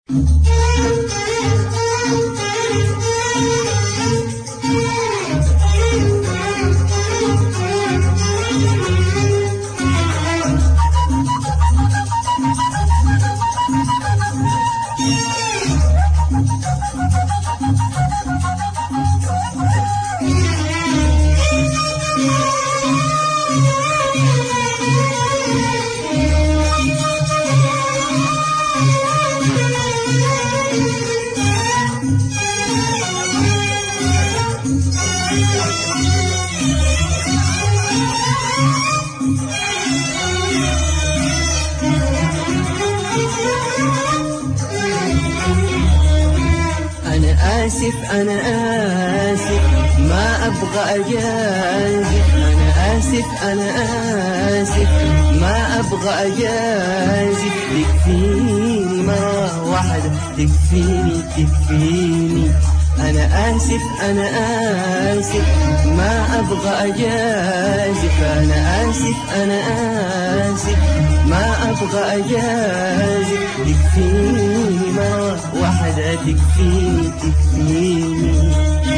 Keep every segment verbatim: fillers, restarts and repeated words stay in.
آسف أنا آسف ما أبغى أجازف. أنا آسف أنا آسف ما أبغى أجازف. تكفيني مرة واحدة تكفيني تكفيني. أنا آسف أنا آسف ما أبغى أجازف. أنا آسف أنا آسف ما أبغى أجازف. تكفيني مرة واحدة تكفيني تكفيني.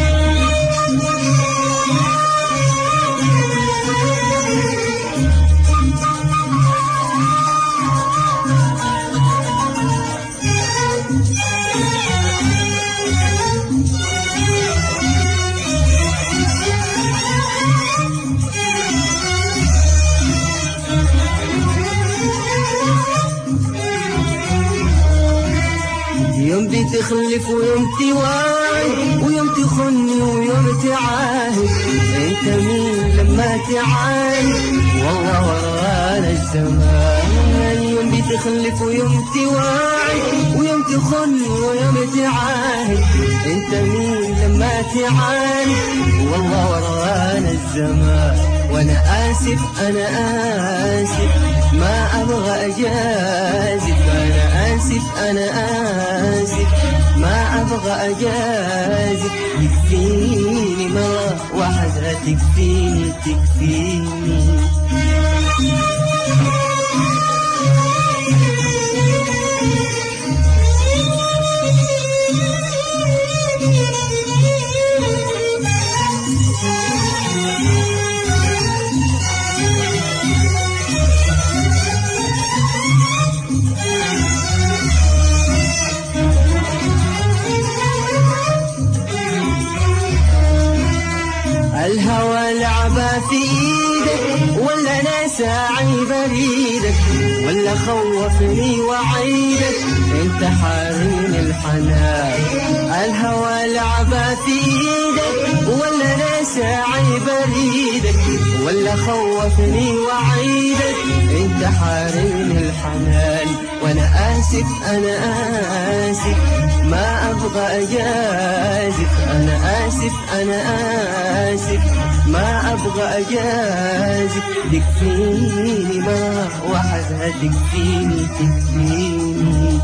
يوم بتخلف ويوم توعد ويوم تخني ويوم تعاهد. انت مين لما تعاند والله ورانا الزمان. يوم بتخلف ويوم توعد ويوم تخني ويوم تعاهد. انت مين لما تعاند والله ورانا الزمان. وانا آسف انا آسف ما ابغى اجازف. انا آسف انا آسف ما ابغى اجازف. تكفيني مرة واحدة تكفيني تكفيني. الهوى لعبة في ايدك ولا انا ساعي بريدك ولا خوفني وعيدك انت حارين الحنان. الهوى لعبة في ايدك ولا انا ساعي بريدك ولا خوفني وعيدك انت حارين الحنان. وانا آسف انا آسف ما ابغى اجازف. انا آسف انا آسف ما ابغى اجازف. تكفيني مرة واحدة تكفيني تكفيني.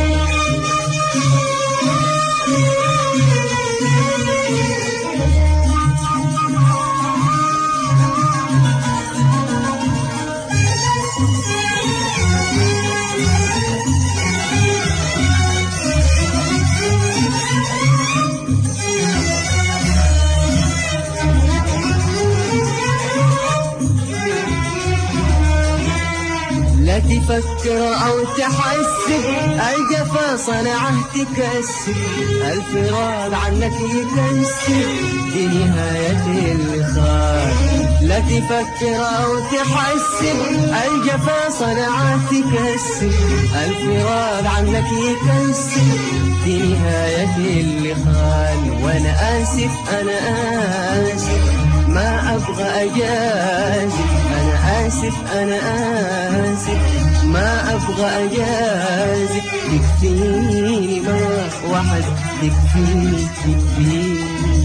لا تفكر أو تحسب الجفا صنعه تكسب. الفراق عنك يكسب دي نهاية اللقاء. لا تفكر أو تحسب الجفا صنعه تكسب. الفراق عنك يكسب دي نهاية اللقاء. وأنا آسف أنا آسف ما أبغى أجازف. أنا آسف أنا آسف ما أبغى أجازف. تكفيني مرة واحدة تكفيني تكفيني.